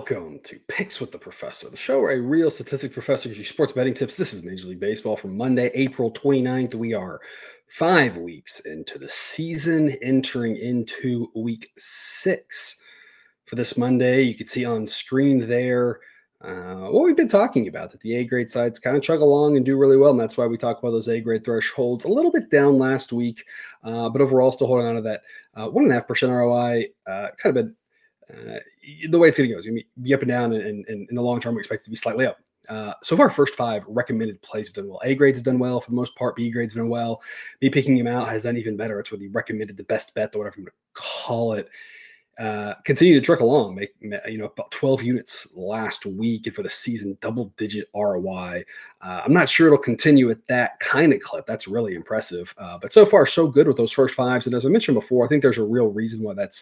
Welcome to Picks with the Professor, the show where a real statistics professor gives you sports betting tips. This is Major League Baseball from Monday, April 29th. We are 5 weeks into the season, entering into week 6. For this Monday, you can see on screen there what we've been talking about, that the A-grade sides kind of chug along and do really well, and that's why we talk about those A-grade thresholds. A little bit down last week, but overall still holding on to that 1.5% ROI, kind of been the way it's going to go is going to be up and down, and in the long term, we expect it to be slightly up. So far, first 5 recommended plays have done well. A grades have done well for the most part. B grades have done well. Me picking them out has done even better. It's really recommended the best bet, or whatever I'm going to call it. Continue to trickle along, make about 12 units last week, and for the season, double-digit ROI. I'm not sure it'll continue at that kind of clip. That's really impressive. But so far, so good with those first 5s. And as I mentioned before, I think there's a real reason why that's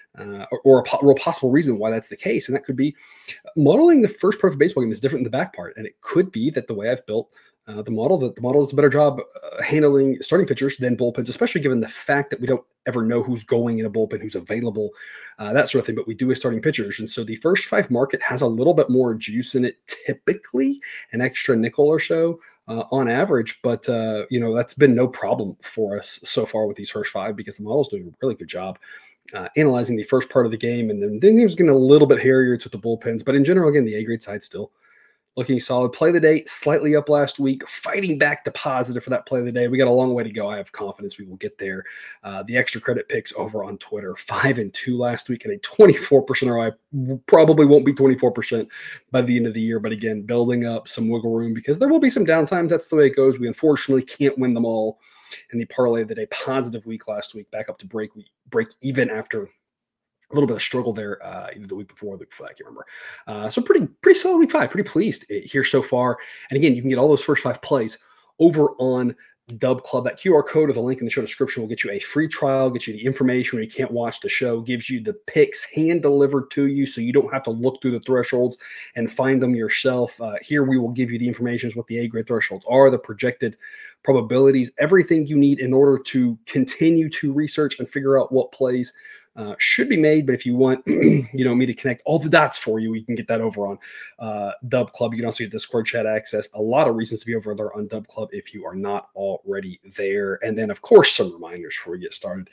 or a real possible reason why that's the case. And that could be modeling the first part of a baseball game is different than the back part. And it could be that the way I've built the model does a better job handling starting pitchers than bullpens, especially given the fact that we don't ever know who's going in a bullpen, who's available, that sort of thing. But we do with starting pitchers. And so the first 5 market has a little bit more juice in it, typically an extra nickel or so on average. But, that's been no problem for us so far with these first 5 because the model's doing a really good job analyzing the first part of the game, and then it was getting a little bit hairier with the bullpens. But in general, again, the A-grade side still looking solid. Play of the day, slightly up last week, fighting back to positive for that play of the day. We got a long way to go. I have confidence we will get there. The extra credit picks over on Twitter, 5-2 last week and a 24% ROI. Probably won't be 24% by the end of the year, but again, building up some wiggle room because there will be some downtimes. That's the way it goes. We unfortunately can't win them all. And the parlay of the day, positive week last week, back up to break even after a little bit of struggle there, either the week before or the week before, I can't remember. So pretty solid week 5, pretty pleased here so far. And again, you can get all those first 5 plays over on Dub Club. That QR code or the link in the show description will get you a free trial, get you the information when you can't watch the show, gives you the picks hand delivered to you so you don't have to look through the thresholds and find them yourself. Here we will give you the information as what the A-grade thresholds are, the projected probabilities, everything you need in order to continue to research and figure out what plays should be made. But if you want me to connect all the dots for you, you can get that over on Dub Club. You can also get Discord chat access. A lot of reasons to be over there on Dub Club if you are not already there. And then, of course, some reminders before we get started.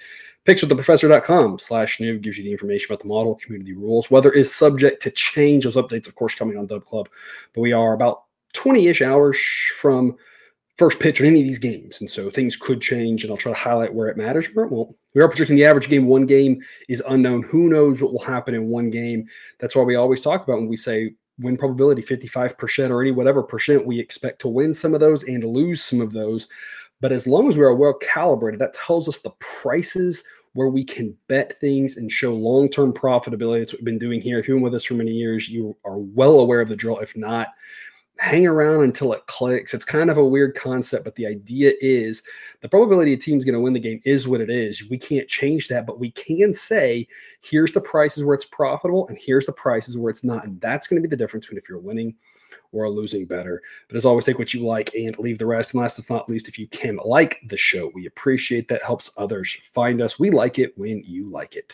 Pickswiththeprofessor.com/new gives you the information about the model, community rules. Weather is subject to change. Those updates, of course, coming on Dub Club. But we are about 20-ish hours from first pitch in any of these games. And so things could change, and I'll try to highlight where it matters and where it won't. We are projecting the average game. One game is unknown. Who knows what will happen in one game? That's why we always talk about when we say win probability 55% or any whatever percent, we expect to win some of those and lose some of those. But as long as we are well calibrated, that tells us the prices where we can bet things and show long-term profitability. That's what we've been doing here. If you've been with us for many years, you are well aware of the drill. If not, hang around until it clicks. It's kind of a weird concept, but the idea is the probability a team's going to win the game is what it is. We can't change that, but we can say, here's the prices where it's profitable and here's the prices where it's not. And that's going to be the difference between if you're winning or losing better. But as always, take what you like and leave the rest. And last but not least, if you can like the show, we appreciate that. Helps others find us. We like it when you like it.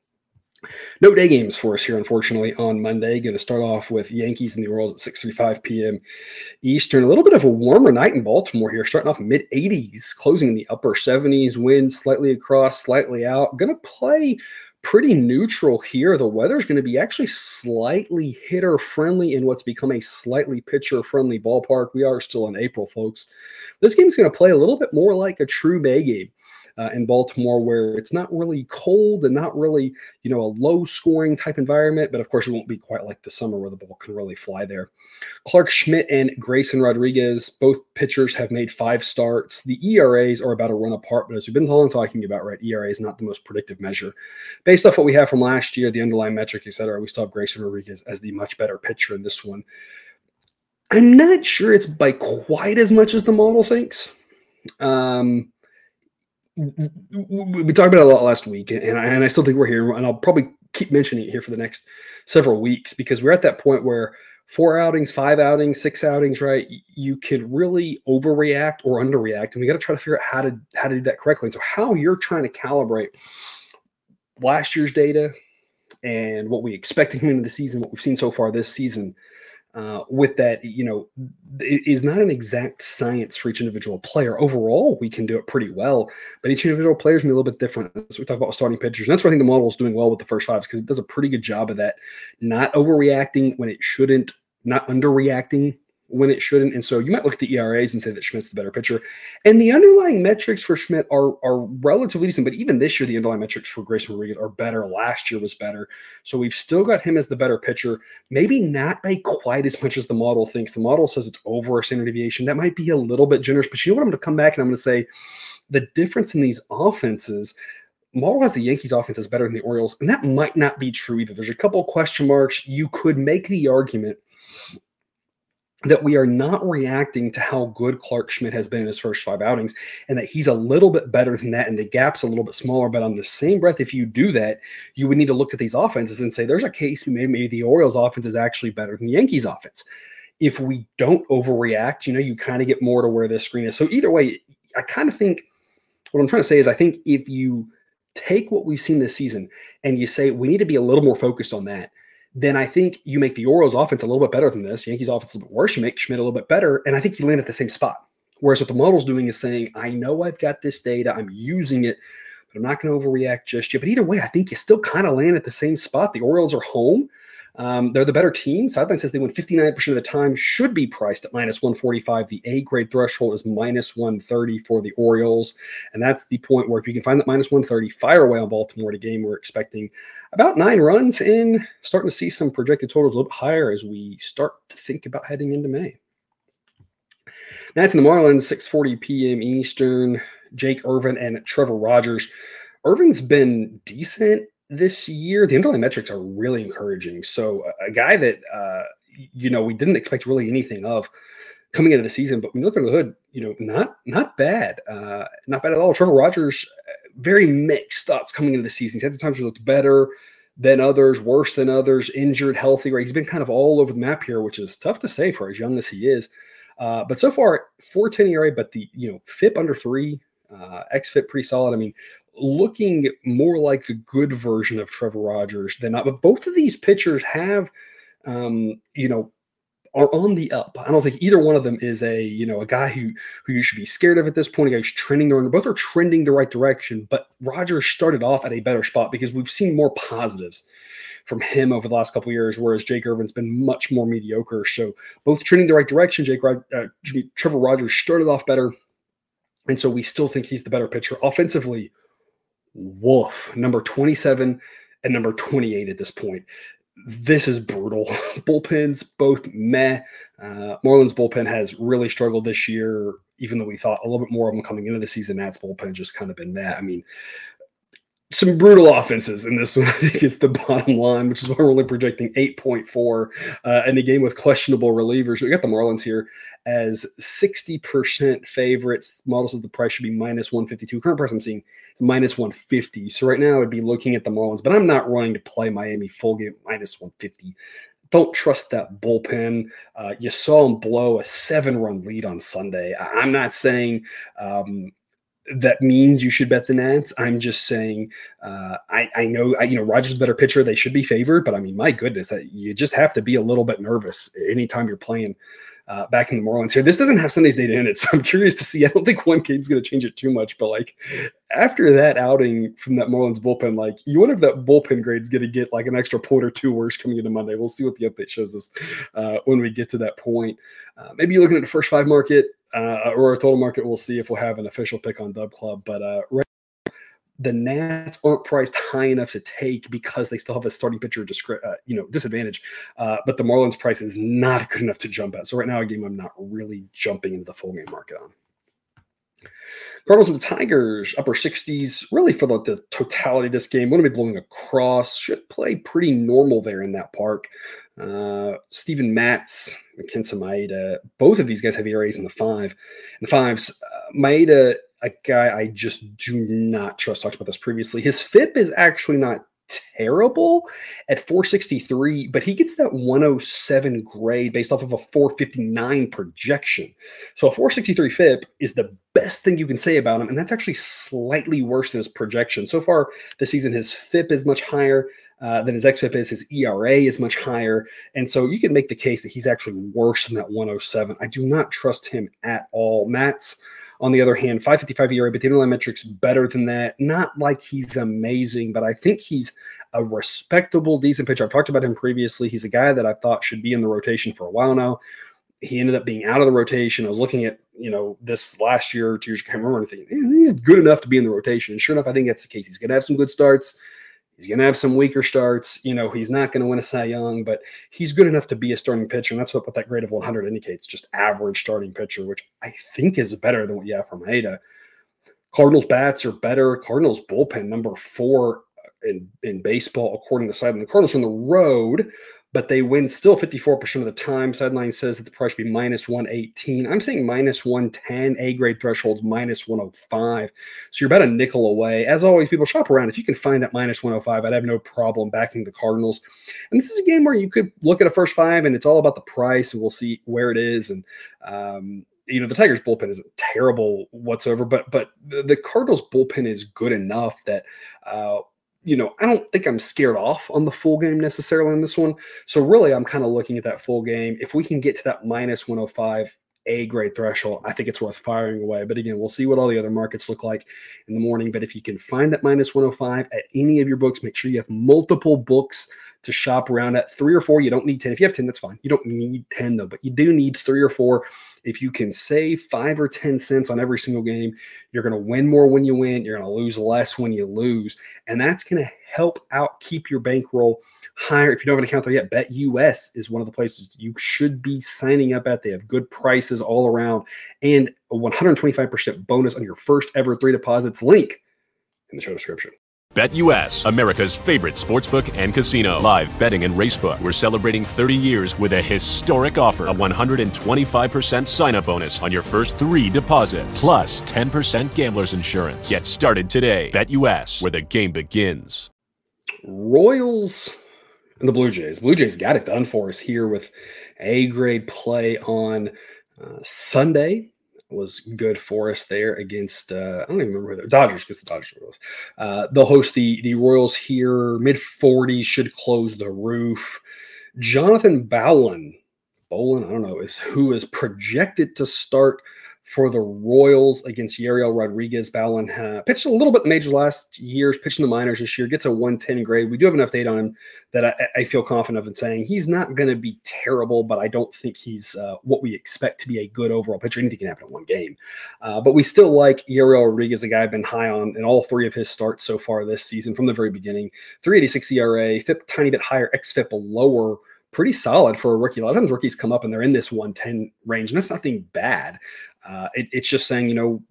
No day games for us here, unfortunately, on Monday. Going to start off with Yankees and the Orioles at 6:35 p.m. Eastern. A little bit of a warmer night in Baltimore here, starting off mid-80s, closing in the upper 70s. Wind slightly across, slightly out. Going to play pretty neutral here. The weather's going to be actually slightly hitter-friendly in what's become a slightly pitcher-friendly ballpark. We are still in April, folks. This game's going to play a little bit more like a true Bay game. In Baltimore, where it's not really cold and not really, a low-scoring type environment. But, of course, it won't be quite like the summer where the ball can really fly there. Clark Schmidt and Grayson Rodriguez, both pitchers have made 5 starts. The ERAs are about a run apart, but as we've been talking about, right, ERA is not the most predictive measure. Based off what we have from last year, the underlying metric, et cetera, we still have Grayson Rodriguez as the much better pitcher in this one. I'm not sure it's by quite as much as the model thinks. We talked about it a lot last week, and I still think we're here, and I'll probably keep mentioning it here for the next several weeks because we're at that point where 4 outings, 5 outings, 6 outings, right? You could really overreact or underreact, and we got to try to figure out how to do that correctly. And so how you're trying to calibrate last year's data and what we expected him into the season, what we've seen so far this season, with that, it is not an exact science for each individual player. Overall, we can do it pretty well, but each individual player is going to be a little bit different. That's what we talk about with starting pitchers. And that's why I think the model is doing well with the first fives, because it does a pretty good job of that, not overreacting when it shouldn't, not underreacting when it shouldn't. And so you might look at the ERAs and say that Schmidt's the better pitcher. And the underlying metrics for Schmidt are relatively decent, but even this year, the underlying metrics for Grayson Rodriguez are better. Last year was better. So we've still got him as the better pitcher, maybe not by quite as much as the model thinks. The model says it's over a standard deviation. That might be a little bit generous, but you know what? I'm going to come back and I'm going to say the difference in these offenses, model has the Yankees offense is better than the Orioles, and that might not be true either. There's a couple of question marks. You could make the argument that we are not reacting to how good Clarke Schmidt has been in his first 5 outings, and that he's a little bit better than that, and the gap's a little bit smaller. But on the same breath, if you do that, you would need to look at these offenses and say there's a case maybe the Orioles offense is actually better than the Yankees offense. If we don't overreact, you kind of get more to where this screen is. So either way, I kind of think what I'm trying to say is I think if you take what we've seen this season and you say we need to be a little more focused on that, then I think you make the Orioles offense a little bit better than this. Yankees offense a little bit worse. You make Schmidt a little bit better. And I think you land at the same spot. Whereas what the model's doing is saying, I know I've got this data. I'm using it, but I'm not going to overreact just yet. But either way, I think you still kind of land at the same spot. The Orioles are home. They're the better team. Sideline says they win 59% of the time, should be priced at -145. The A grade threshold is -130 for the Orioles. And that's the point where if you can find that -130, fire away on Baltimore at a game we're expecting about 9 runs in, starting to see some projected totals a little bit higher as we start to think about heading into May. That's in the Marlins, 6:40 p.m. Eastern. Jake Irvin and Trevor Rogers. Irvin's been decent this year. The underlying metrics are really encouraging. So a guy that, we didn't expect really anything of coming into the season, but when you look under the hood, not bad. Not bad at all. Trevor Rogers, very mixed thoughts coming into the season. He's had some times where he looked better than others, worse than others, injured, healthy, right? He's been kind of all over the map here, which is tough to say for as young as he is. But so far, 4.10 ERA, but the, FIP under 3, xFIP pretty solid. I mean, looking more like the good version of Trevor Rogers than not. But both of these pitchers have, are on the up. I don't think either one of them is a guy who you should be scared of at this point. A guy who's trending both are trending the right direction. But Rogers started off at a better spot because we've seen more positives from him over the last couple of years, whereas Jake Irvin's been much more mediocre. So both trending the right direction. Trevor Rogers started off better, and so we still think he's the better pitcher offensively. Woof, number 27 and number 28 at this point. This is brutal. Bullpens, both meh. Marlins bullpen has really struggled this year, even though we thought a little bit more of them coming into the season. Nats bullpen just kind of been meh. I mean, some brutal offenses in this one. I think it's the bottom line, which is why we're only projecting 8.4 in a game with questionable relievers. We got the Marlins here as 60% favorites. Model says the price should be -152. Current price I'm seeing is -150. So right now I'd be looking at the Marlins, but I'm not running to play Miami full game -150. Don't trust that bullpen. You saw them blow a 7-run lead on Sunday. I'm not saying that means you should bet the Nats. I'm just saying, I know, Rogers is a better pitcher. They should be favored, but I mean, my goodness, that you just have to be a little bit nervous anytime you're playing back in the Marlins here. This doesn't have Sunday's data in it, so I'm curious to see. I don't think one game's going to change it too much, but like after that outing from that Marlins bullpen, like you wonder if that bullpen grade's going to get like an extra point or two worse coming into Monday. We'll see what the update shows us when we get to that point. Maybe you're looking at the first 5 market or a total market. We'll see if we'll have an official pick on Dub Club, but right now, the Nats aren't priced high enough to take because they still have a starting pitcher disadvantage. But the Marlins price is not good enough to jump at. So right now, a game I'm not really jumping into the full game market on. Cardinals and the Tigers, upper 60s, really for the totality of this game. Going to be blowing across. Should play pretty normal there in that park. Steven Matz, Kenta Maeda, both of these guys have ERAs in the 5. In the 5s, Maeda, a guy I just do not trust. Talked about this previously. His FIP is actually not terrible at 463, but he gets that 107 grade based off of a 459 projection. So a 463 FIP is the best thing you can say about him, and that's actually slightly worse than his projection. So far this season, his FIP is much higher. than his xFIP is. His ERA is much higher. And so you can make the case that he's actually worse than that 107. I do not trust him at all. Matz, on the other hand, 5.55 ERA, but the underlying metrics better than that. Not like he's amazing, but I think he's a respectable, decent pitcher. I've talked about him previously. He's a guy that I thought should be in the rotation for a while now. He ended up being out of the rotation. I was looking at, this last year or 2 years, I can't remember anything. He's good enough to be in the rotation. And sure enough, I think that's the case. He's going to have some good starts. He's going to have some weaker starts. He's not going to win a Cy Young, but he's good enough to be a starting pitcher. And that's what that grade of 100 indicates, just average starting pitcher, which I think is better than what you have from Maeda. Cardinals bats are better. Cardinals bullpen, number 4 in baseball, according to Sideline. The Cardinals are on the road, but they win still 54% of the time. Sideline says that the price should be minus 118. I'm saying minus 110. A-grade thresholds minus 105. So you're about a nickel away. As always, people shop around. If you can find that minus 105, I'd have no problem backing the Cardinals. And this is a game where you could look at a first 5, and it's all about the price, and we'll see where it is. And the Tigers bullpen isn't terrible whatsoever, but the Cardinals bullpen is good enough that I don't think I'm scared off on the full game necessarily in this one. So really, I'm kind of looking at that full game. If we can get to that minus 105 A-grade threshold, I think it's worth firing away. But again, we'll see what all the other markets look like in the morning. But if you can find that minus 105 at any of your books, make sure you have multiple books to shop around at. 3 or 4, you don't need 10. If you have 10, that's fine. You don't need 10 though, but you do need 3 or 4. If you can save 5 or 10 cents on every single game, you're going to win more when you win. You're going to lose less when you lose. And that's going to help out keep your bankroll higher. If you don't have an account there yet, BetUS is one of the places you should be signing up at. They have good prices all around and a 125% bonus on your first ever 3 deposits. Link in the show description. BetUS, America's favorite sportsbook and casino. Live betting and racebook. We're celebrating 30 years with a historic offer. A 125% sign-up bonus on your first 3 deposits. Plus 10% gambler's insurance. Get started today. BetUS, where the game begins. Royals and the Blue Jays. Blue Jays got it done for us here with A-grade play on Sunday. Was good for us there against I don't even remember who the Dodgers, because the Dodgers were. They'll host the Royals here. Mid-40s, should close the roof. Jonathan Bowlen, I don't know, who is projected to start for the Royals against Yariel Rodriguez. Bowlen pitched a little bit in the majors last years, pitched in the minors this year, gets a 110 grade. We do have enough data on him that I feel confident of in saying he's not going to be terrible, but I don't think he's what we expect to be a good overall pitcher. Anything can happen in one game. But we still like Yariel Rodriguez, a guy I've been high on in all 3 of his starts so far this season from the very beginning. 3.86 ERA, FIP tiny bit higher, xFIP lower. Pretty solid for a rookie. A lot of times rookies come up and they're in this 110 range, and that's nothing bad. It's just saying,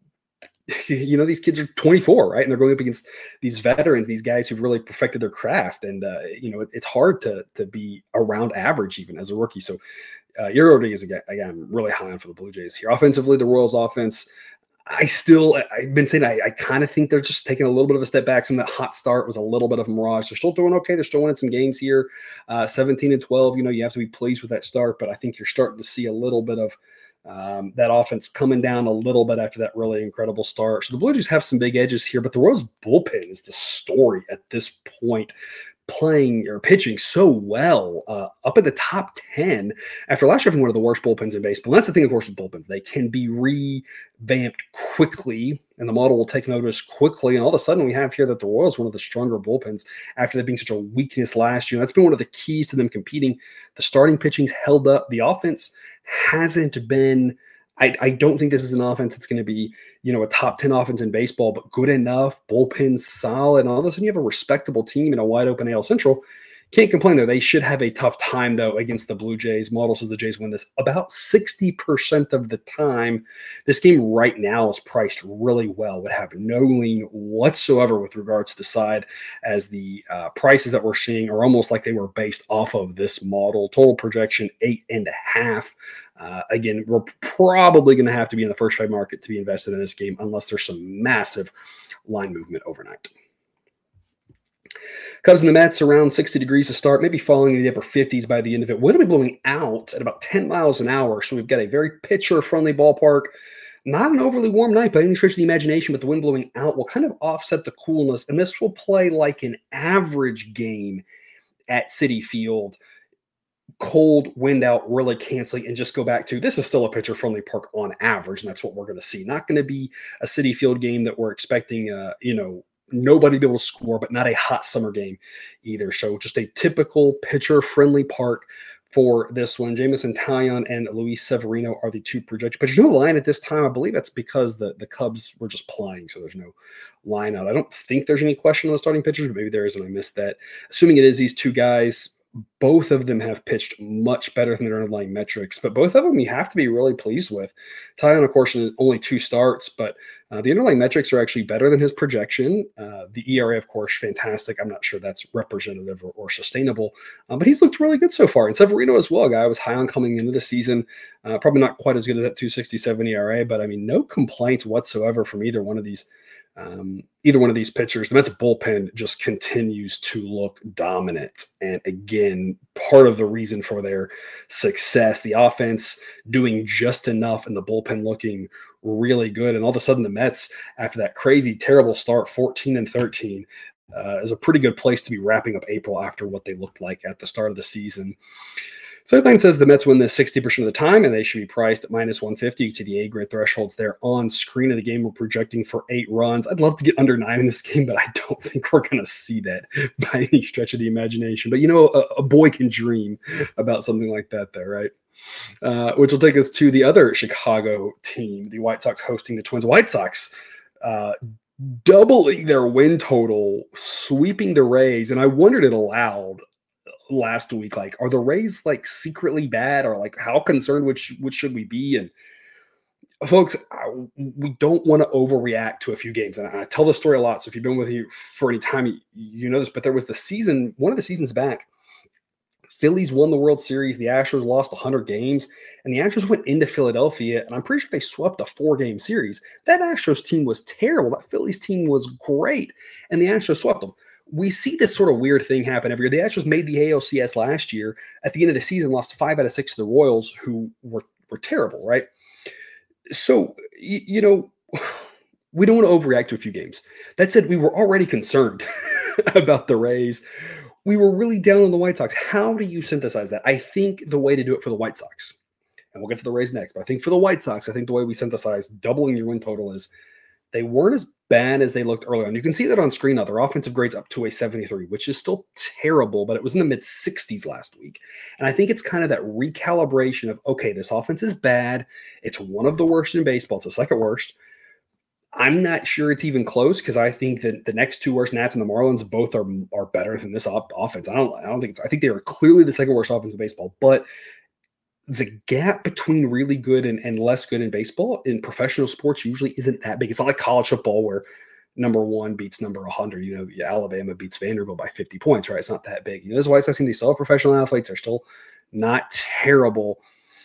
these kids are 24, right? And they're going up against these veterans, these guys who've really perfected their craft. And, it's hard to be around average even as a rookie. So Yariel Rodriguez is a guy I'm really high on for the Blue Jays here. Offensively, the Royals offense, I've been saying I kind of think they're just taking a little bit of a step back. Some of that hot start was a little bit of a mirage. They're still doing okay. They're still winning some games here. 17-12, you have to be pleased with that start, but I think you're starting to see a little bit of that offense coming down a little bit after that really incredible start. So the Blue Jays have some big edges here, but the Royals bullpen is the story at this point, playing or pitching so well up at the top 10 after last year having one of the worst bullpens in baseball. And that's the thing, of course, with bullpens. They can be revamped quickly, and the model will take notice quickly. And all of a sudden we have here that the Royals are one of the stronger bullpens after there being such a weakness last year. And that's been one of the keys to them competing. The starting pitching's held up. The offense hasn't been – I don't think this is an offense that's going to be, a top 10 offense in baseball, but good enough, bullpen solid. And all of a sudden you have a respectable team in a wide open AL Central. Can't complain, though. They should have a tough time, though, against the Blue Jays. Model says the Jays win this about 60% of the time. This game right now is priced really well. Would have no lean whatsoever with regard to the side, as the prices that we're seeing are almost like they were based off of this model. Total projection 8.5. Again, we're probably going to have to be in the first trade market to be invested in this game unless there's some massive line movement overnight. Cubs and the Mets around 60 degrees to start, maybe falling into the upper 50s by the end of it. Wind will be blowing out at about 10 miles an hour, so we've got a very pitcher-friendly ballpark. Not an overly warm night by any stretch of the imagination, but the wind blowing out will kind of offset the coolness, and this will play like an average game at Citi Field. Cold, wind out, really canceling, and just go back to this is still a pitcher-friendly park on average, and that's what we're going to see. Not going to be a Citi Field game that we're expecting, nobody to be able to score, but not a hot summer game either. So just a typical pitcher-friendly park for this one. Jameson Taillon and Luis Severino are the two projected pitchers. No line at this time. I believe that's because the Cubs were just playing, so there's no line out. I don't think there's any question on the starting pitchers, but maybe there is, and I missed that. Assuming it is these two guys, both of them have pitched much better than their underlying metrics, but both of them you have to be really pleased with. Taillon, of course, only 2 starts, but the underlying metrics are actually better than his projection. The ERA, of course, fantastic. I'm not sure that's representative or sustainable, but he's looked really good so far. And Severino as well, a guy I was high on coming into the season. Probably not quite as good as that 2.67 ERA, but I mean, no complaints whatsoever from either one of these pitchers. The Mets bullpen just continues to look dominant. And again, part of the reason for their success, the offense doing just enough and the bullpen looking really good. And all of a sudden the Mets, after that crazy, terrible start, 14-13, is a pretty good place to be wrapping up April after what they looked like at the start of the season. Sideline says the Mets win this 60% of the time, and they should be priced at -150. You can see the A-grade thresholds there on screen of the game. We're projecting for 8 runs. I'd love to get under 9 in this game, but I don't think we're going to see that by any stretch of the imagination. But, a boy can dream about something like that there, right? Which will take us to the other Chicago team, the White Sox hosting the Twins. White Sox doubling their win total, sweeping the Rays, and I wondered it aloud last week, like, are the Rays like secretly bad, or like how concerned which should we be? And folks, we don't want to overreact to a few games, and I tell this story a lot, so if you've been with you for any time, you know this, but there was one of the seasons back, Phillies won the World Series, the Astros lost 100 games, and the Astros went into Philadelphia, and I'm pretty sure they swept a 4-game series. That Astros team was terrible. That Phillies team was great, and the Astros swept them. We see this sort of weird thing happen every year. The Astros made the ALCS last year. At the end of the season, lost 5 out of 6 to the Royals, who were terrible, right? So, we don't want to overreact to a few games. That said, we were already concerned about the Rays. We were really down on the White Sox. How do you synthesize that? I think the way to do it for the White Sox, and we'll get to the Rays next, but I think for the White Sox, I think the way we synthesize doubling your win total is they weren't as bad as they looked early on. You can see that on screen now. Their offensive grade's up to a 73, which is still terrible, but it was in the mid-60s last week. And I think it's kind of that recalibration of, okay, this offense is bad. It's one of the worst in baseball. It's the second worst. I'm not sure it's even close, because I think that the next 2 worst, Nats and the Marlins, both are better than this offense. I think they are clearly the second worst offense in baseball, but the gap between really good and less good in baseball in professional sports usually isn't that big. It's not like college football where number 1 beats number 100. Alabama beats Vanderbilt by 50 points, right? It's not that big. This is why I think they still have professional athletes. They're still not terrible.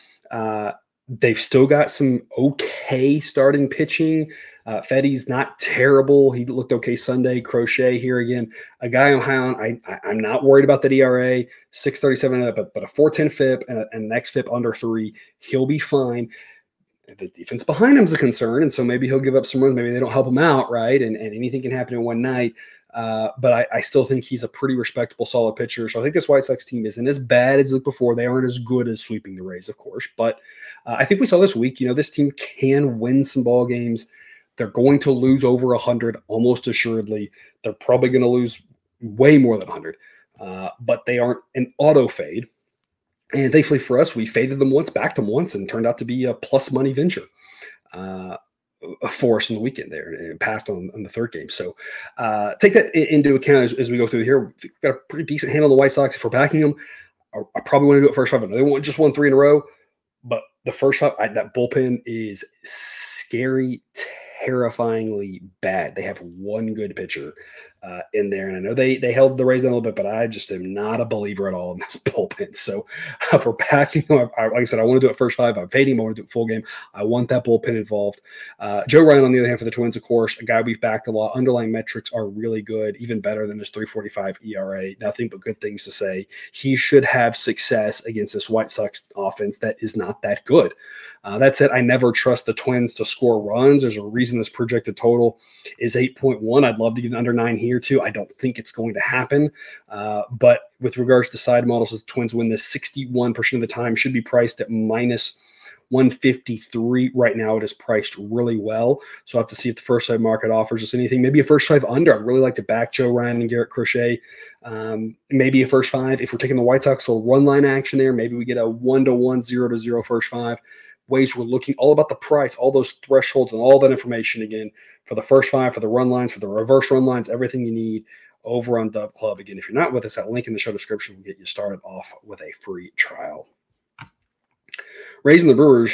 They've still got some okay starting pitching. Fetty's not terrible. He looked okay Sunday. Crochet here again. A guy I'm high on. I'm not worried about that ERA. 6.37, but a 4.10 FIP and an xFIP under 3. He'll be fine. The defense behind him is a concern, and so maybe he'll give up some runs. Maybe they don't help him out, right? And anything can happen in one night. But I still think he's a pretty respectable, solid pitcher. So I think this White Sox team isn't as bad as it looked before. They aren't as good as sweeping the Rays, of course. But I think we saw this week, this team can win some ball games. They're going to lose over 100, almost assuredly. They're probably going to lose way more than 100. But they aren't an auto fade. And thankfully for us, we faded them once, backed them once, and turned out to be a plus money venture for us in the weekend there, and passed on the third game. So take that into account as we go through here. We've got a pretty decent handle on the White Sox. If we're backing them, I probably want to do it first 5. They won't just won 3 in a row, but the first 5, that bullpen is scary, terrifyingly bad. They have one good pitcher. in there. And I know they held the Rays down a little bit, but I just am not a believer at all in this bullpen. So for backing him, like I said, I want to do it first five. I'm fading him. I want to do it full game. I want that bullpen involved. Joe Ryan, on the other hand, for the Twins, of course, a guy we've backed a lot. Underlying metrics are really good, even better than his 3.45 ERA. Nothing but good things to say. He should have success against this White Sox offense that is not that good. That said, I never trust the Twins to score runs. There's a reason this projected total is 8.1. I'd love to get an under 9 here too. I don't think it's going to happen. But with regards to side models, the Twins win this 61% of the time, should be priced at minus 153. Right now it is priced really well. So I'll have to see if the first side market offers us anything. Maybe a first five under. I'd really like to back Joe Ryan and Garrett Crochet. Maybe a first five. If we're taking the White Sox, a little run line action there, maybe we get a 1-1, 0-0 first five. Ways we're looking all about the price, all those thresholds and all that information again for the first five, for the run lines, for the reverse run lines, everything you need over on Dub Club. Again, if you're not with us, that link in the show description will get you started off with a free trial. Rays and the Brewers.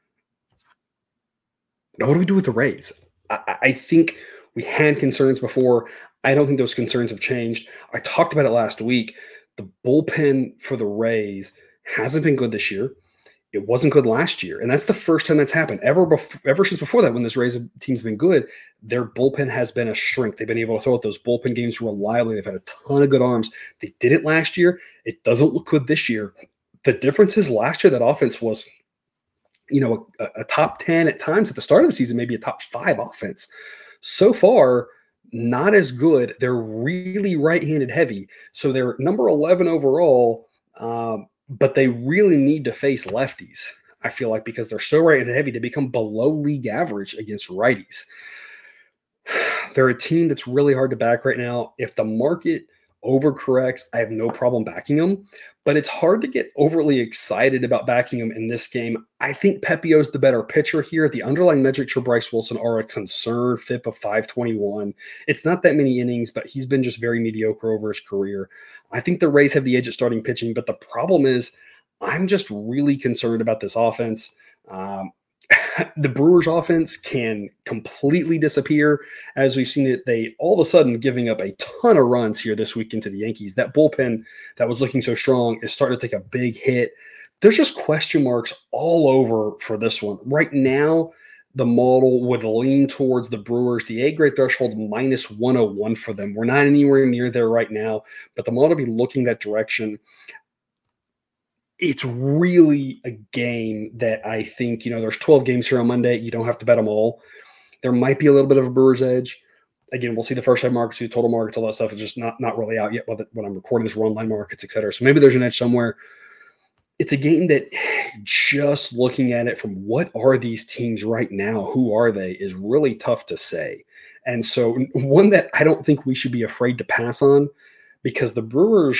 Now, what do we do with the Rays? I think we had concerns before. I don't think those concerns have changed. I talked about it last week. The bullpen for the Rays hasn't been good this year. It wasn't good last year, and that's the first time that's happened. Ever since before that, when this Rays team's been good, their bullpen has been a strength. They've been able to throw out those bullpen games reliably. They've had a ton of good arms. They did it last year. It doesn't look good this year. The difference is last year that offense was, a top 10 at times at the start of the season, maybe a top 5 offense. So far, not as good. They're really right-handed heavy. So they're number 11 overall, but they really need to face lefties, I feel like, because they're so right-handed heavy, they become below league average against righties. They're a team that's really hard to back right now. If the market overcorrects, I have no problem backing them, but it's hard to get overly excited about backing them in this game. I think Pepio's the better pitcher here. The underlying metrics for Bryce Wilson are a concern. FIP of 521. It's not that many innings, but he's been just very mediocre over his career. I think the Rays have the edge at starting pitching, but the problem is I'm just really concerned about this offense. The Brewers offense can completely disappear. As we've seen it, they all of a sudden giving up a ton of runs here this week into the Yankees. That bullpen that was looking so strong is starting to take a big hit. There's just question marks all over for this one. Right now, the model would lean towards the Brewers. The A-grade threshold minus 101 for them. We're not anywhere near there right now, but the model will be looking that direction. It's really a game that I think, there's 12 games here on Monday. You don't have to bet them all. There might be a little bit of a Brewers edge. Again, we'll see the first side markets, see the total markets, all that stuff is just not really out yet when I'm recording this run line markets, et cetera. So maybe there's an edge somewhere. It's a game that just looking at it from what are these teams right now, who are they, is really tough to say. And so one that I don't think we should be afraid to pass on, because the Brewers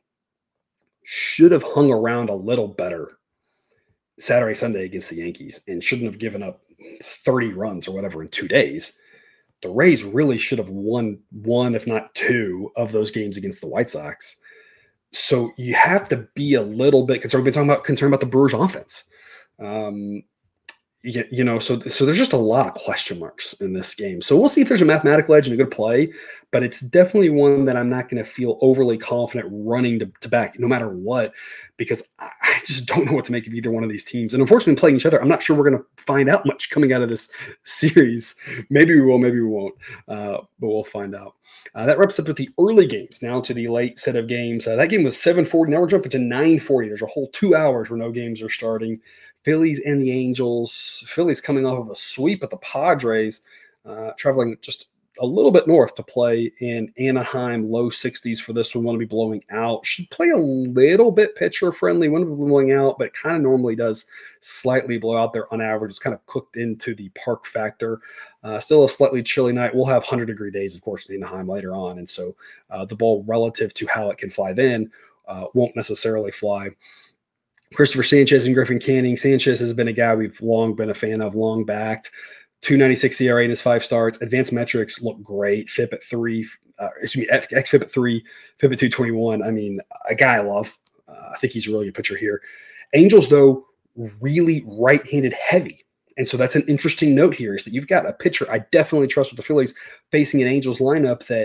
should have hung around a little better Saturday, Sunday against the Yankees and shouldn't have given up 30 runs or whatever in 2 days. The Rays really should have won one, if not two, of those games against the White Sox. So you have to be a little bit concerned. We've been talking about concern about the Brewers offense. So there's just a lot of question marks in this game. So we'll see if there's a mathematical edge and a good play, but it's definitely one that I'm not going to feel overly confident running to back no matter what, because I just don't know what to make of either one of these teams. And unfortunately, playing each other, I'm not sure we're going to find out much coming out of this series. Maybe we will, maybe we won't, but we'll find out. That wraps up with the early games. Now to the late set of games. That game was 7:40. Now we're jumping to 9:40. There's a whole 2 hours where no games are starting. Phillies and the Angels. Phillies coming off of a sweep at the Padres, traveling just a little bit north to play in Anaheim, low 60s for this one. Want to be blowing out. Should play a little bit pitcher friendly. Want to be blowing out, but kind of normally does slightly blow out there on average. It's kind of cooked into the park factor. Still a slightly chilly night. We'll have 100-degree days, of course, in Anaheim later on. And so the ball relative to how it can fly then won't necessarily fly. Christopher Sanchez and Griffin Canning. Sanchez has been a guy we've long been a fan of, long backed. 2.96 ERA in his 5 starts. Advanced metrics look great. FIP at 3. XFIP at 3. FIP at 221. I mean, a guy I love. I think he's a really good pitcher here. Angels, though, really right-handed heavy. And so that's an interesting note here is that you've got a pitcher I definitely trust with the Phillies facing an Angels lineup that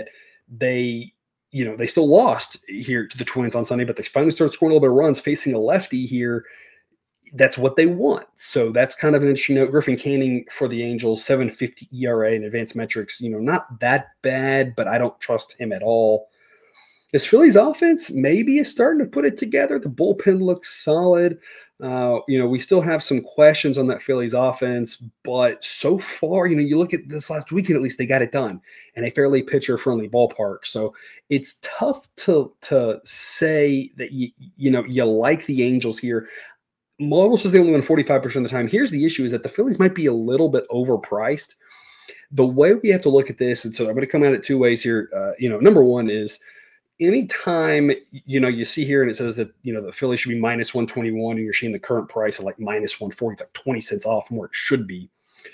They still lost here to the Twins on Sunday, but they finally started scoring a little bit of runs facing a lefty here. That's what they want. So that's kind of an interesting note. Griffin Canning for the Angels, 7.50 ERA in advanced metrics, not that bad, but I don't trust him at all. This Phillies offense maybe is starting to put it together. The bullpen looks solid. We still have some questions on that Phillies offense, but so far, you look at this last weekend, at least they got it done in a fairly pitcher-friendly ballpark. So it's tough to say that you like the Angels here. Model says they only win 45% of the time. Here's the issue: is that the Phillies might be a little bit overpriced. The way we have to look at this, and so I'm going to come at it two ways here. Number one is, anytime, you see here and it says that, the Phillies should be minus 121 and you're seeing the current price of like minus 140, it's like 20 cents off from where it should be,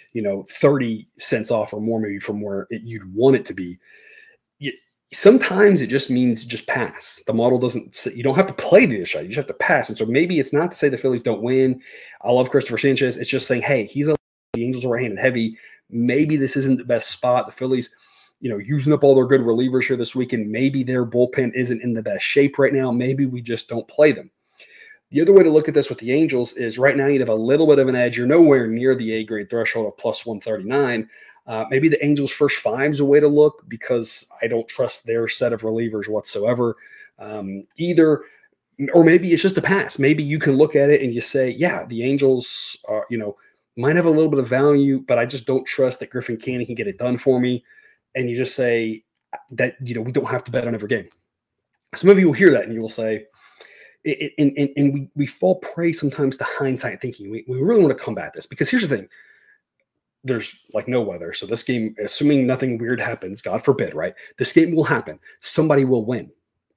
30 cents off or more maybe from where you'd want it to be. Sometimes it just means just pass. The model doesn't, you don't have to play the shot. You just have to pass. And so maybe it's not to say the Phillies don't win. I love Christopher Sanchez. It's just saying, hey, the Angels are right-handed heavy. Maybe this isn't the best spot. The Phillies, using up all their good relievers here this weekend. Maybe their bullpen isn't in the best shape right now. Maybe we just don't play them. The other way to look at this with the Angels is right now you'd have a little bit of an edge. You're nowhere near the A-grade threshold of plus 139. Maybe the Angels' first five is a way to look, because I don't trust their set of relievers whatsoever either. Or maybe it's just a pass. Maybe you can look at it and you say, yeah, the Angels are, might have a little bit of value, but I just don't trust that Griffin Canning can get it done for me. And you just say that, we don't have to bet on every game. Some of you will hear that and you will say, and we fall prey sometimes to hindsight thinking. We really want to combat this, because here's the thing. There's like no weather. So this game, assuming nothing weird happens, God forbid, right? This game will happen. Somebody will win.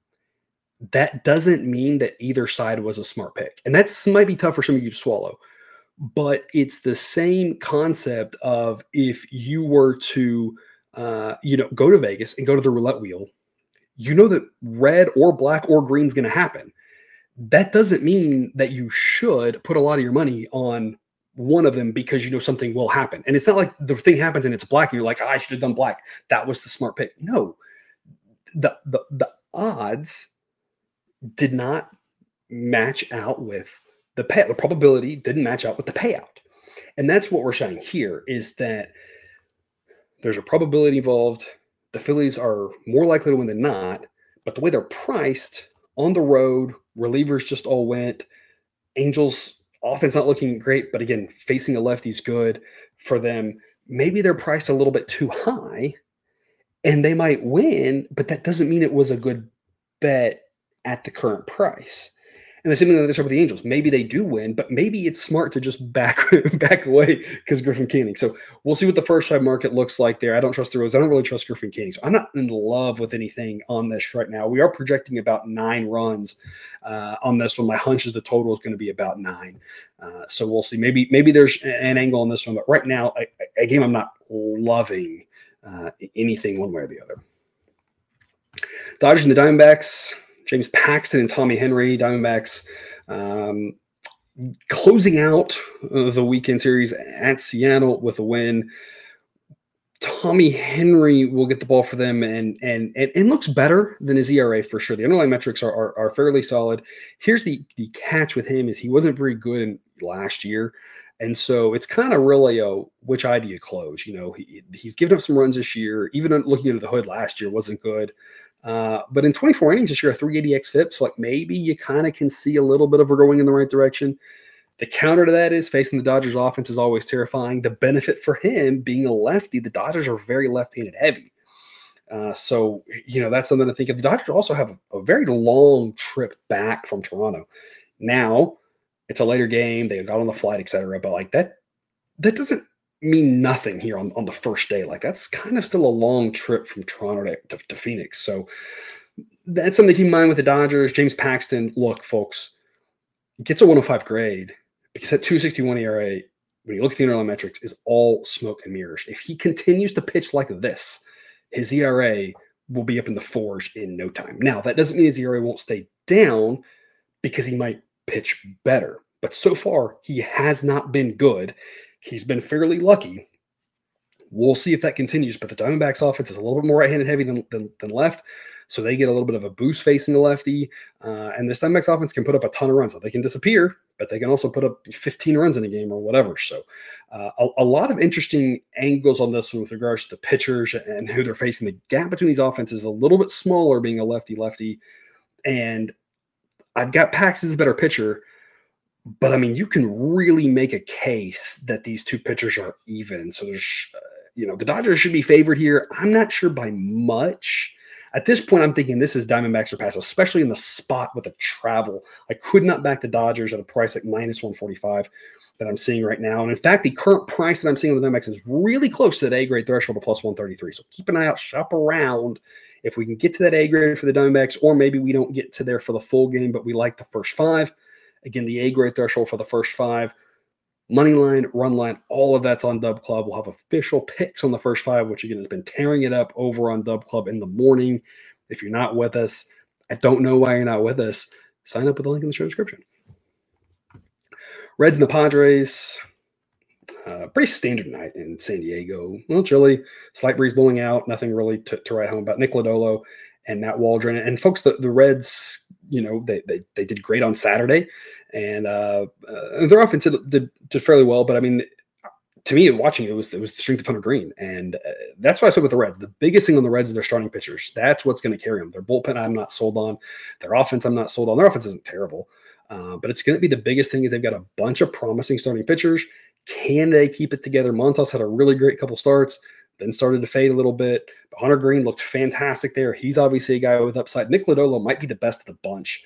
That doesn't mean that either side was a smart pick. And that might be tough for some of you to swallow. But it's the same concept of, if you were to go to Vegas and go to the roulette wheel, that red or black or green is going to happen. That doesn't mean that you should put a lot of your money on one of them because something will happen. And it's not like the thing happens and it's black and you're like, I should have done black. That was the smart pick. No, the odds did not match out with the payout. The probability didn't match out with the payout. And that's what we're saying here, is that there's a probability involved. The Phillies are more likely to win than not, but the way they're priced on the road, relievers just all went. Angels offense not looking great, but again, facing a lefty's good for them. Maybe they're priced a little bit too high and they might win, but that doesn't mean it was a good bet at the current price. And the same thing with the Angels. Maybe they do win, but maybe it's smart to just back away because Griffin Canning. So we'll see what the first time market looks like there. I don't trust the Rose. I don't really trust Griffin Canning. So I'm not in love with anything on this right now. We are projecting about 9 runs on this one. My hunch is the total is going to be about 9. So we'll see. Maybe there's an angle on this one, but right now, a game I'm not loving anything one way or the other. Dodgers and the Diamondbacks. James Paxton and Tommy Henry, Diamondbacks, closing out the weekend series at Seattle with a win. Tommy Henry will get the ball for them and looks better than his ERA for sure. The underlying metrics are fairly solid. Here's the catch with him is he wasn't very good last year. And so it's kind of really which eye do you close? He's given up some runs this year. Even looking under the hood last year wasn't good. But in 24 innings this year, a 380 xFIP, so maybe you kind of can see a little bit of her going in the right direction. The counter to that is facing the Dodgers offense is always terrifying. The benefit for him being a lefty, the Dodgers are very left-handed heavy. So that's something to think of. The Dodgers also have a very long trip back from Toronto. Now it's a later game. They got on the flight, etc. But that doesn't mean nothing here on the first day. That's kind of still a long trip from Toronto to Phoenix. So that's something to keep in mind with the Dodgers. James Paxton, look, folks, gets a 105 grade because that 261 ERA, when you look at the underlying metrics, is all smoke and mirrors. If he continues to pitch like this, his ERA will be up in the 4s in no time. Now, that doesn't mean his ERA won't stay down because he might pitch better. But so far, he has not been good. He's been fairly lucky We'll see if that continues, but the Diamondbacks offense is a little bit more right-handed heavy than left, so they get a little bit of a boost facing the lefty, and this Diamondbacks offense can put up a ton of runs. So they can disappear, but they can also put up 15 runs in a game or whatever. So a lot of interesting angles on this one with regards to the pitchers and who they're facing. The gap between these offenses is a little bit smaller, being a lefty-lefty, and I've got Pax as a better pitcher, but I mean, you can really make a case that these two pitchers are even. So there's, the Dodgers should be favored here. I'm not sure by much. At this point, I'm thinking this is Diamondbacks or pass, especially in the spot with the travel. I could not back the Dodgers at a price like minus 145 that I'm seeing right now. And in fact, the current price that I'm seeing on the Diamondbacks is really close to that A-grade threshold of plus 133. So keep an eye out, shop around. If we can get to that A-grade for the Diamondbacks, or maybe we don't get to there for the full game, but we like the first 5. Again, the A-grade threshold for the first 5. Money line, run line, all of that's on Dub Club. We'll have official picks on the first 5, which again has been tearing it up over on Dub Club in the morning. If you're not with us, I don't know why you're not with us. Sign up with the link in the show description. Reds and the Padres. Pretty standard night in San Diego. A little chilly, slight breeze blowing out. Nothing really to write home about. Nick Lodolo and Matt Waldron. And folks, the Reds, they did great on Saturday. And their offense did fairly well, but I mean, to me, watching it was the strength of Hunter Green, and that's why I said with the Reds. The biggest thing on the Reds is their starting pitchers. That's what's going to carry them. Their bullpen, I'm not sold on. Their offense, I'm not sold on. Their offense isn't terrible, but it's going to be the biggest thing is they've got a bunch of promising starting pitchers. Can they keep it together? Montas had a really great couple starts, then started to fade a little bit. But Hunter Green looked fantastic there. He's obviously a guy with upside. Nick Lodolo might be the best of the bunch.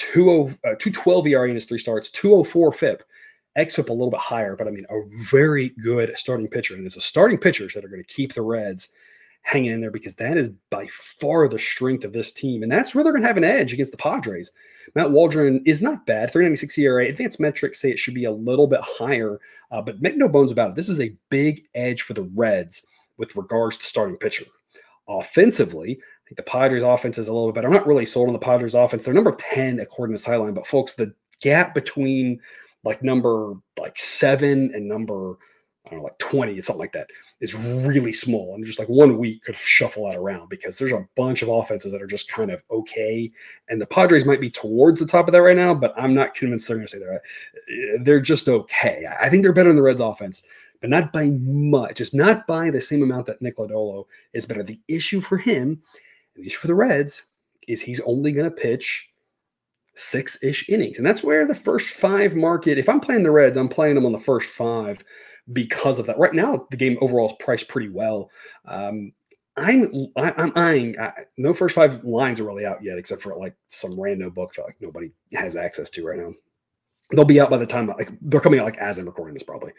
2.12 ERA in his 3 starts, 2.04 FIP, xFIP a little bit higher, but I mean, a very good starting pitcher. And it's the starting pitchers that are going to keep the Reds hanging in there because that is by far the strength of this team. And that's where they're going to have an edge against the Padres. Matt Waldron is not bad, 3.96 ERA. Advanced metrics say it should be a little bit higher, but make no bones about it. This is a big edge for the Reds with regards to starting pitcher. Offensively, I think the Padres offense is a little bit better. I'm not really sold on the Padres offense. They're number 10 according to Sideline, but folks, the gap between number 7 and number 20, it's something like that, is really small. And just 1 week could shuffle that around because there's a bunch of offenses that are just kind of okay. And the Padres might be towards the top of that right now, but I'm not convinced they're going to say they're just okay. I think they're better than the Reds offense, but not by much. It's not by the same amount that Nick Lodolo is better. The issue for him, and the issue for the Reds, is he's only going to pitch 6-ish innings. And that's where the first 5 market, if I'm playing the Reds, I'm playing them on the first 5 because of that. Right now, the game overall is priced pretty well. I'm eyeing, no first 5 lines are really out yet, except for some rando book that nobody has access to right now. They'll be out by the time, they're coming out as I'm recording this probably.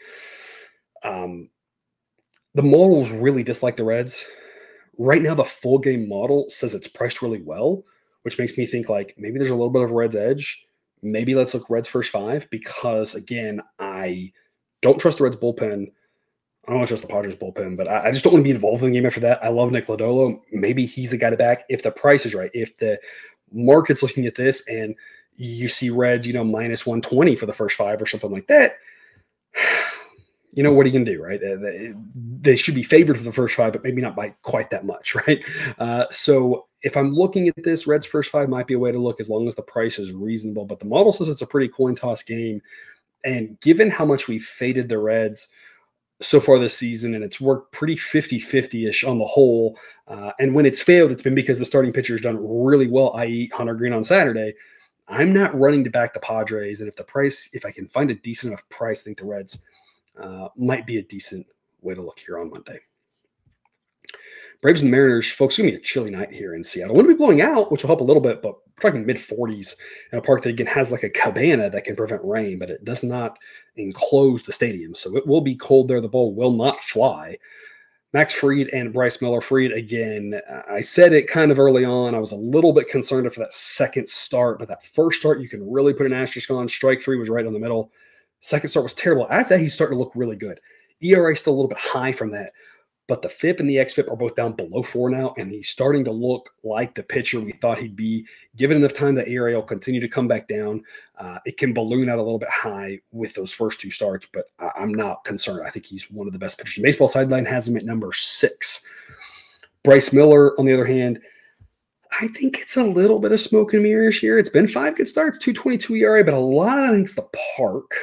The models really dislike the Reds. Right now, the full game model says it's priced really well, which makes me think maybe there's a little bit of Reds edge. Maybe let's look Reds first 5 because, again, I don't trust the Reds bullpen. I don't trust the Padres bullpen, but I just don't want to be involved in the game after that. I love Nick Lodolo. Maybe he's the guy to back if the price is right. If the market's looking at this and you see Reds, minus 120 for the first 5 or something like that, what are you going to do, right? They should be favored for the first 5, but maybe not by quite that much, right? So if I'm looking at this, Reds first 5 might be a way to look as long as the price is reasonable. But the model says it's a pretty coin toss game. And given how much we faded the Reds so far this season, and it's worked pretty 50-50-ish on the whole, and when it's failed, it's been because the starting pitcher has done really well, i.e. Hunter Green on Saturday. I'm not running to back the Padres. And if I can find a decent enough price, I think the Reds might be a decent way to look here on Monday. Braves and Mariners, folks, it's going to be a chilly night here in Seattle. We're going to be blowing out, which will help a little bit, but we're talking mid-40s in a park that, again, has a cabana that can prevent rain, but it does not enclose the stadium. So it will be cold there. The ball will not fly. Max Fried and Bryce Miller. Fried, again, I said it kind of early on. I was a little bit concerned after that second start, but that first start, you can really put an asterisk on. Strike 3 was right on the middle. Second start was terrible. After that, he's starting to look really good. ERA still a little bit high from that. but the FIP and the XFIP are both down below 4 now, and he's starting to look like the pitcher we thought he'd be. Given enough time, the ERA will continue to come back down. It can balloon out a little bit high with those first 2 starts, but I'm not concerned. I think he's one of the best pitchers in baseball. Sideline has him at number 6. Bryce Miller, on the other hand, I think it's a little bit of smoke and mirrors here. It's been 5 good starts, 2.22 ERA, but a lot of that I think is the park.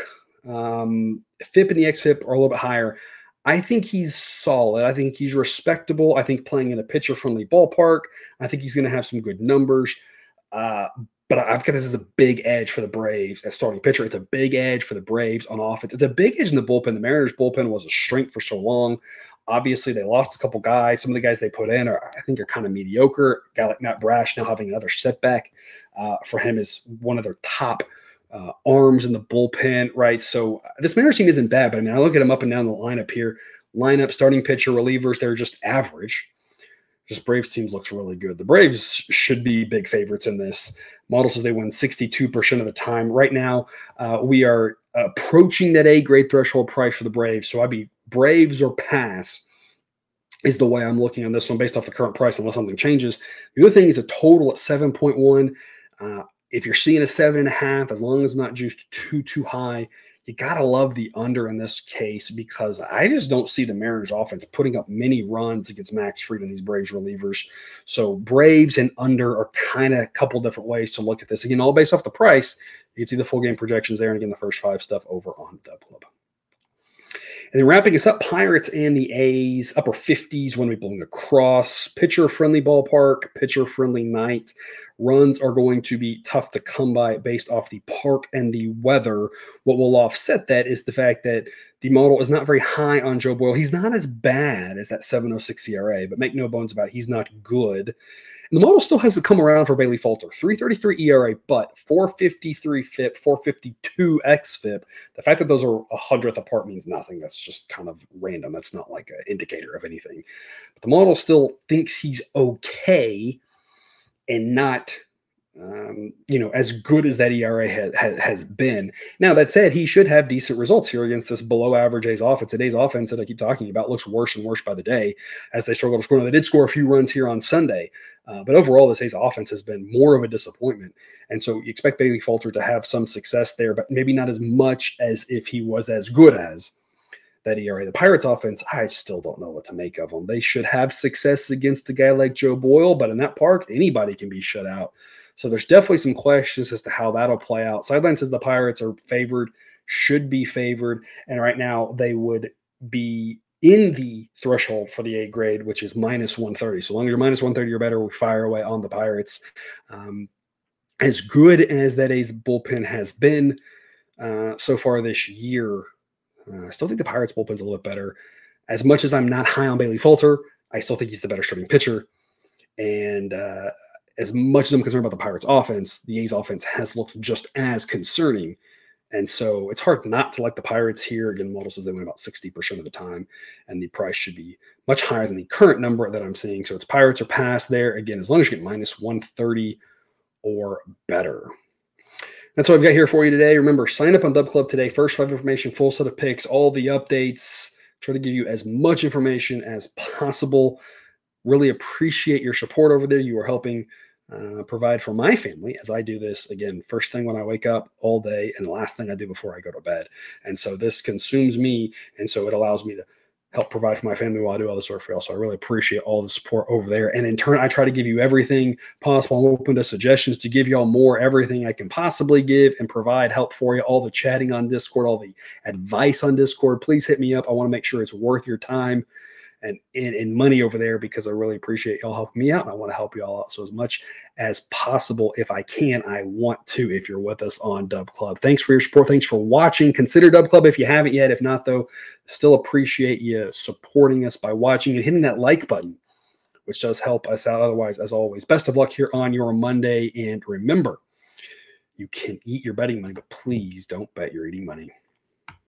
FIP and the XFIP are a little bit higher. I think he's solid. I think he's respectable. I think playing in a pitcher-friendly ballpark, I think he's going to have some good numbers. But I've got this as a big edge for the Braves as starting pitcher. It's a big edge for the Braves on offense. It's a big edge in the bullpen. The Mariners' bullpen was a strength for so long. Obviously, they lost a couple guys. Some of the guys they put in I think are kind of mediocre. A guy like Matt Brash now having another setback for him is one of their top arms in the bullpen, right? So this Mariners team isn't bad, but I mean, I look at them up and down the lineup here. Lineup, starting pitcher, relievers, they're just average. This Braves team looks really good. The Braves should be big favorites in this. Model says they win 62% of the time. Right now, we are approaching that A-grade threshold price for the Braves. So I'd be Braves or pass is the way I'm looking on this one based off the current price unless something changes. The other thing is a total at 7.1. If you're seeing a 7.5, as long as it's not juiced too high, you got to love the under in this case because I just don't see the Mariners offense putting up many runs against Max Fried and these Braves relievers. So Braves and under are kind of a couple different ways to look at this. Again, all based off the price. You can see the full game projections there. And again, the first 5 stuff over on Dub Club. And then wrapping us up, Pirates and the A's, upper 50s when we balloon across. Pitcher-friendly ballpark, pitcher-friendly night. Runs are going to be tough to come by based off the park and the weather. What will offset that is the fact that the model is not very high on Joe Boyle. He's not as bad as that 7.06 ERA, but make no bones about it, he's not good. And the model still has to come around for Bailey Falter. 3.33 ERA, but 4.53 FIP, 4.52 XFIP. The fact that those are 100th apart means nothing. That's just kind of random. That's not like an indicator of anything. But the model still thinks he's okay and not, as good as that ERA has been. Now, that said, he should have decent results here against this below-average A's offense. Today's offense that I keep talking about looks worse and worse by the day as they struggle to score. Now, they did score a few runs here on Sunday, but overall, this A's offense has been more of a disappointment. And so you expect Bailey Falter to have some success there, but maybe not as much as if he was as good as that ERA. The Pirates offense, I still don't know what to make of them. They should have success against a guy like Joe Boyle, but in that park, anybody can be shut out. So there's definitely some questions as to how that'll play out. Sideline says the Pirates are favored, should be favored, and right now they would be in the threshold for the A grade, which is minus 130. So long as you're minus 130 or better, we fire away on the Pirates. As good as that A's bullpen has been so far this year, I still think the Pirates bullpen's a little bit better. As much as I'm not high on Bailey Falter, I still think he's the better starting pitcher. And as much as I'm concerned about the Pirates offense, the A's offense has looked just as concerning. And so it's hard not to like the Pirates here. Again, the model says they win about 60% of the time, and the price should be much higher than the current number that I'm seeing. So it's Pirates or pass there. Again, as long as you get minus 130 or better. That's what I've got here for you today. Remember, sign up on Dub Club today. First 5 information, full set of picks, all the updates. Try to give you as much information as possible. Really appreciate your support over there. You are helping provide for my family as I do this, again, first thing when I wake up all day and the last thing I do before I go to bed. And so this consumes me, and so it allows me to help provide for my family while I do all this work for y'all. So I really appreciate all the support over there. And in turn, I try to give you everything possible. I'm open to suggestions to give y'all more, everything I can possibly give and provide help for you. All the chatting on Discord, all the advice on Discord, please hit me up. I want to make sure it's worth your time and money over there because I really appreciate y'all helping me out, and I want to help y'all out. So as much as possible, if I can, I want to, if you're with us on Dub Club. Thanks for your support. Thanks for watching. Consider Dub Club if you haven't yet. If not, though, still appreciate you supporting us by watching and hitting that like button, which does help us out. Otherwise, as always, best of luck here on your Monday. And remember, you can eat your betting money, but please don't bet your eating money.